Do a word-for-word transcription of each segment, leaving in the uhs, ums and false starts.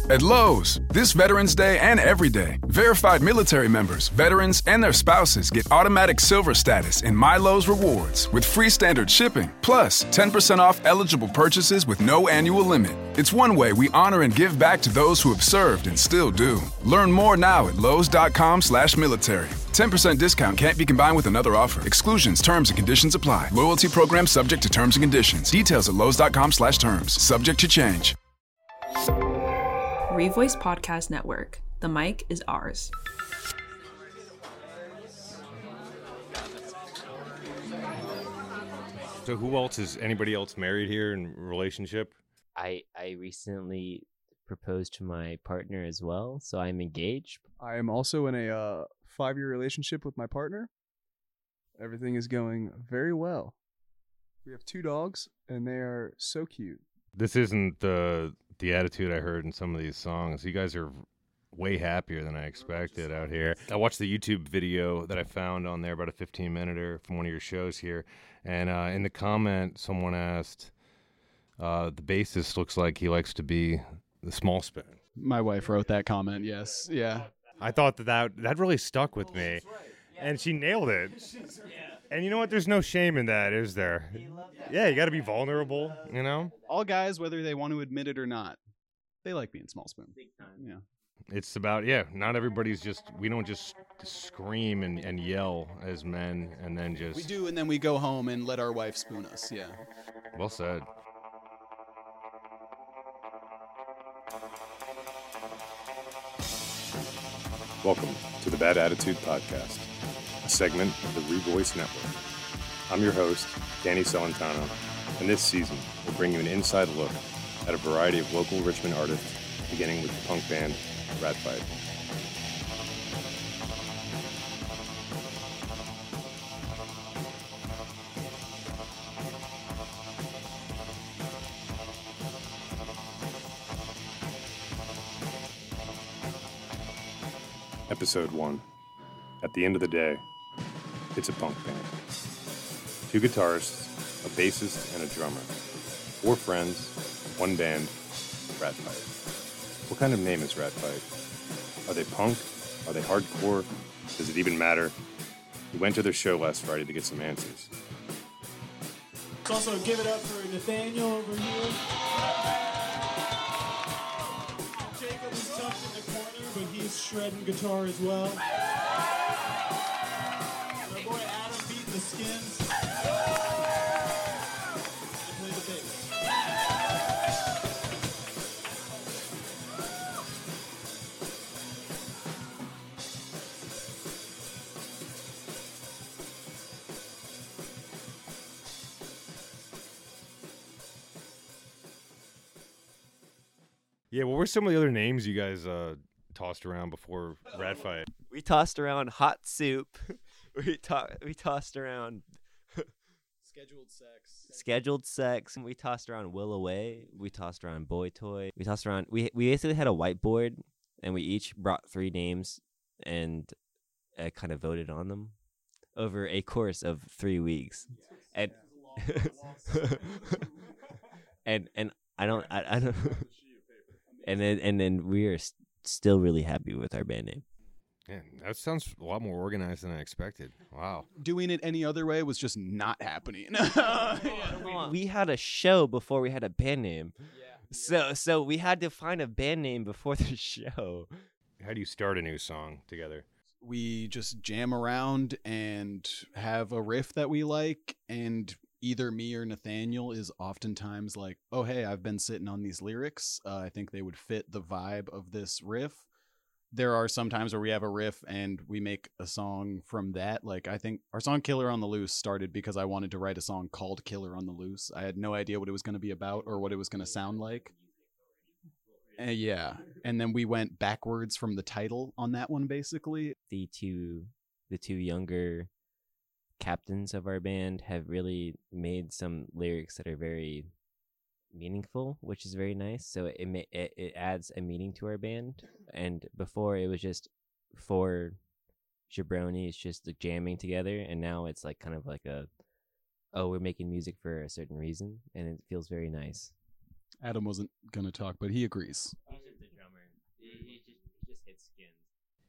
At Lowe's, this Veterans Day and every day, verified military members, veterans, and their spouses get automatic silver status in My Lowe's Rewards with free standard shipping, plus ten percent off eligible purchases with no annual limit. It's one way we honor and give back to those who have served and still do. Learn more now at lowes.com slash military. ten percent discount can't be combined with another offer. Exclusions, terms, and conditions apply. Loyalty program subject to terms and conditions. Details at lowes.com slash terms. Subject to change. Revoice Podcast Network. The mic is ours. So who else is anybody else married here in relationship? I I recently proposed to my partner as well, so I'm engaged. I am also in a uh, five-year relationship with my partner. Everything is going very well. We have two dogs, and they are so cute. This isn't the the attitude I heard in some of these songs. You guys are way happier than I expected out here. I watched the YouTube video that I found on there, about a fifteen minute from one of your shows here, and uh, in the comment, someone asked, uh, the bassist looks like he likes to be the small spin. My wife wrote that comment, yes. Yeah. I thought that that, that really stuck with me, and she nailed it. And you know what? There's no shame in that, is there? Yeah, you got to be vulnerable, you know? All guys, whether they want to admit it or not, they like being small spoon. Big time. Yeah. It's about, yeah, not everybody's just, we don't just scream and, and yell as men and then just... We do, and then we go home and let our wife spoon us, yeah. Well said. Welcome to the Bad Attitude Podcast, a segment of the Revoice Network. I'm your host, Danny Celentano, and this season we'll bring you an inside look at a variety of local Richmond artists, beginning with the punk band Rat Fight. Episode one. At the end of the day, it's a punk band. Two guitarists, a bassist, and a drummer. Four friends, one band, Rat Fight. What kind of name is Rat Fight? Are they punk? Are they hardcore? Does it even matter? We went to their show last Friday to get some answers. Let's also give it up for Nathaniel over here. Jacob is tucked in the corner, but he's shredding guitar as well. My boy Adam beating the skins. And play the bass. Yeah, what were some of the other names you guys uh, tossed around before Rat Fight? We tossed around Hot Soup. we to- we tossed around Scheduled sex. Scheduled Sex. We tossed around Will Away. We tossed around Boy Toy. We tossed around. We we basically had a whiteboard, and we each brought three names, and uh, kind of voted on them over a course of three weeks, and and and I don't I, I don't. And then, and then we are s- still really happy with our band name. Man, that sounds a lot more organized than I expected. Wow. Doing it any other way was just not happening. we, we had a show before we had a band name. Yeah. So, so we had to find a band name before the show. How do you start a new song together? We just jam around and have a riff that we like, and either me or Nathaniel is oftentimes like, oh, hey, I've been sitting on these lyrics. Uh, I think they would fit the vibe of this riff. There are some times where we have a riff and we make a song from that. Like, I think our song Killer on the Loose started because I wanted to write a song called Killer on the Loose. I had no idea what it was going to be about or what it was going to sound like. Uh, yeah. And then we went backwards from the title on that one, basically. The two, the two younger captains of our band have really made some lyrics that are very meaningful, which is very nice. So it ma- it, it adds a meaning to our band. And before it was just four jabronis just like jamming together, and now it's like kind of like a, oh, we're making music for a certain reason, and it feels very nice. Adam wasn't going to talk, but he agrees. He's just the drummer.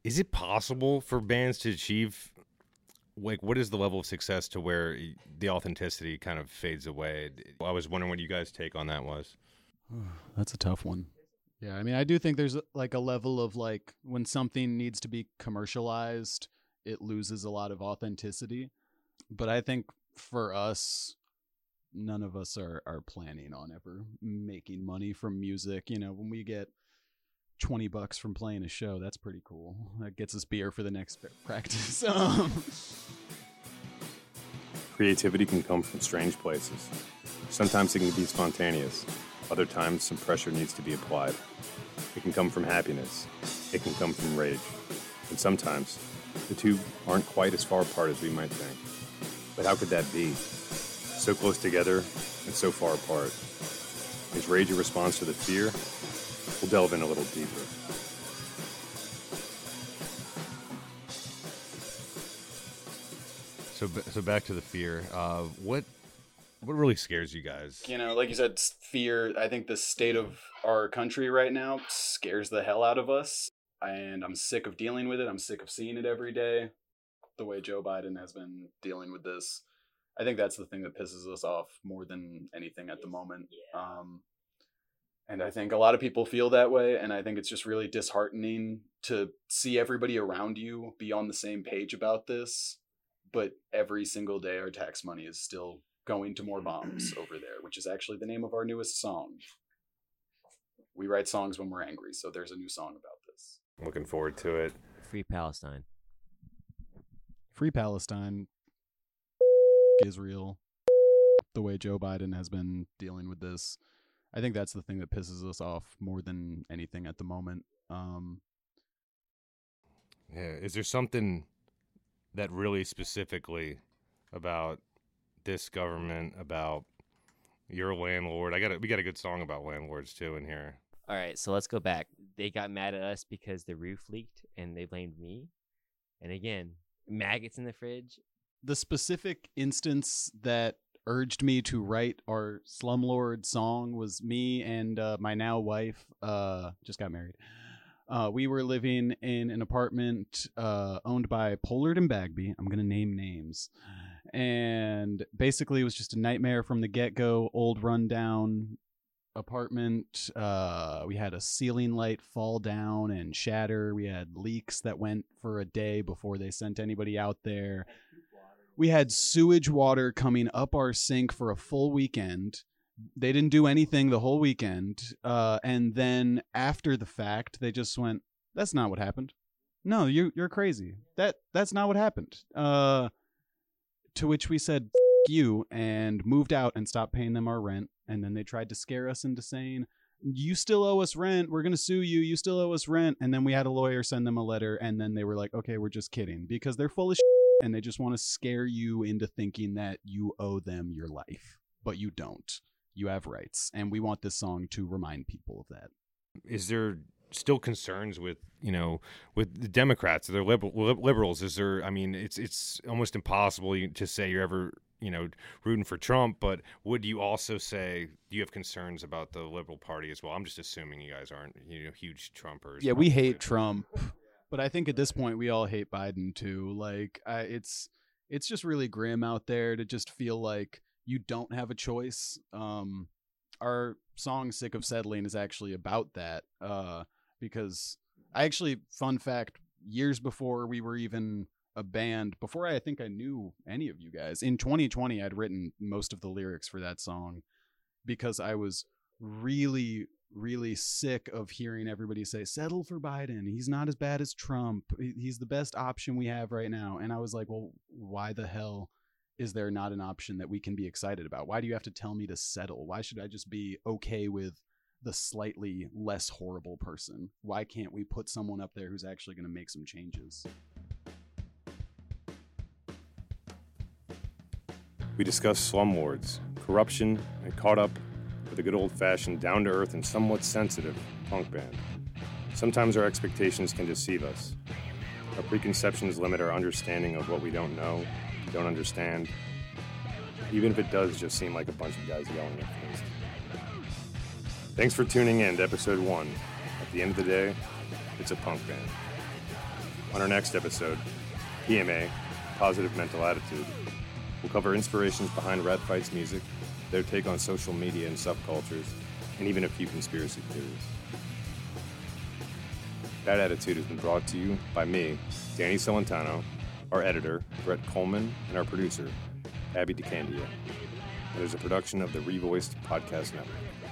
Is it possible for bands to achieve, like, what is the level of success to where the authenticity kind of fades away? I was wondering what you guys' take on that was. That's a tough one. Yeah, I mean, I do think there's like a level of like when something needs to be commercialized, it loses a lot of authenticity. But I think for us, none of us are, are planning on ever making money from music. You know, when we get twenty bucks from playing a show, that's pretty cool. That gets us beer for the next practice. um, Creativity can come from strange places. Sometimes it can be spontaneous. Other times, some pressure needs to be applied. It can come from happiness. It can come from rage. And sometimes, the two aren't quite as far apart as we might think. But how could that be? So close together and so far apart. Is rage a response to the fear? We'll delve in a little deeper. So, so back to the fear. Uh, what what really scares you guys? You know, like you said, fear. I think the state of our country right now scares the hell out of us. And I'm sick of dealing with it. I'm sick of seeing it every day. The way Joe Biden has been dealing with this. I think that's the thing that pisses us off more than anything at the moment. Um, and I think a lot of people feel that way. And I think it's just really disheartening to see everybody around you be on the same page about this. But every single day, our tax money is still going to more bombs over there, which is actually the name of our newest song. We write songs when we're angry, so there's a new song about this. Looking forward to it. Free Palestine. Free Palestine. Israel. The way Joe Biden has been dealing with this. I think that's the thing that pisses us off more than anything at the moment. Um, yeah. Is there something that really specifically about this government, about your landlord? I got a, we got a good song about landlords too in here. All right, so let's go back. They got mad at us because the roof leaked, and they blamed me. And again, maggots in the fridge. The specific instance that urged me to write our Slumlord song was me and uh, my now wife, uh, just got married. Uh, we were living in an apartment uh, owned by Pollard and Bagby. I'm going to name names. And basically it was just a nightmare from the get-go, old rundown apartment. Uh, we had a ceiling light fall down and shatter. We had leaks that went for a day before they sent anybody out there. We had sewage water coming up our sink for a full weekend. They didn't do anything the whole weekend. Uh, and then after the fact, they just went, that's not what happened. No, you, you're crazy. That That's not what happened. Uh, to which we said, F you, and moved out and stopped paying them our rent. And then they tried to scare us into saying, you still owe us rent. We're going to sue you. You still owe us rent. And then we had a lawyer send them a letter. And then they were like, okay, we're just kidding. Because they're full of shit. And they just want to scare you into thinking that you owe them your life. But you don't. You have rights. And we want this song to remind people of that. Is there still concerns with, you know, with the Democrats? They're liberal, liberals. Is there, I mean, it's it's almost impossible to say you're ever, you know, rooting for Trump, but would you also say you have concerns about the Liberal Party as well? I'm just assuming you guys aren't, you know, huge Trumpers. Yeah, we hate Trump. But I think at this point we all hate Biden too. Like, I, it's it's just really grim out there to just feel like you don't have a choice. Um, our song "Sick of Settling" is actually about that. Uh, because I actually, fun fact, years before we were even a band, before I, I think I knew any of you guys, in twenty twenty I'd written most of the lyrics for that song because I was really. really sick of hearing everybody say, settle for Biden. He's not as bad as Trump. He's the best option we have right now. And I was like, well, why the hell is there not an option that we can be excited about? Why do you have to tell me to settle? Why should I just be okay with the slightly less horrible person? Why can't we put someone up there who's actually going to make some changes? We discuss slumlords, corruption, and caught up with a good old-fashioned, down-to-earth, and somewhat sensitive punk band. Sometimes our expectations can deceive us. Our preconceptions limit our understanding of what we don't know, don't understand, even if it does just seem like a bunch of guys yelling at things. Thanks for tuning in to episode one. At the end of the day, it's a punk band. On our next episode, P M A, Positive Mental Attitude, we'll cover inspirations behind Rat Fight's music, their take on social media and subcultures, and even a few conspiracy theories. That Attitude has been brought to you by me, Danny Celentano, our editor, Brett Coleman, and our producer, Abby DeCandia. It is a production of the Revoiced Podcast Network.